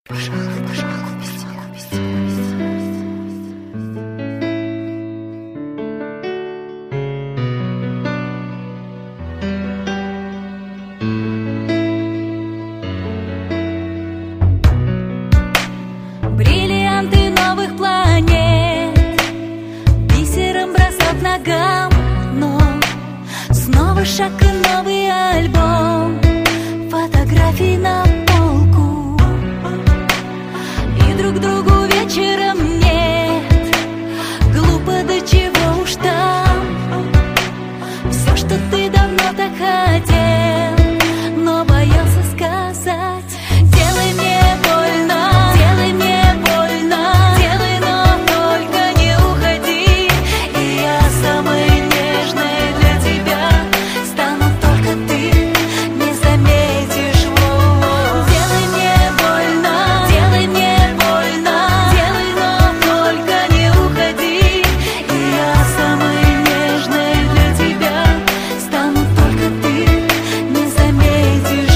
Пожалуй, пожалуй, без тебя, без тебя, без тебя. Бриллианты новых планет бисером бросал к ногам, но снова шаг и новый альбом, фотографии на полку, и друг другу вечером нет. Глупо, до чего уж там. Все, что ты давно так хотел, но боялся сказать. Делай мне больно, делай мне больно, делай, но только не уходи. И я самой нежной для тебя стану, только ты не заметишь. Делай мне больно, делай мне больно, делай, но только не уходи. И я самой нежной для тебя стану, только ты не заметишь.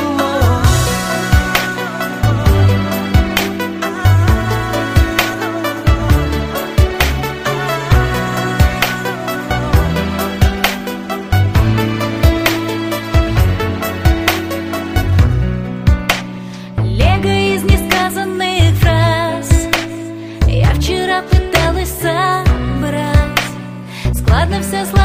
Лего из несказанных фраз я вчера пыталась собрать. Складно все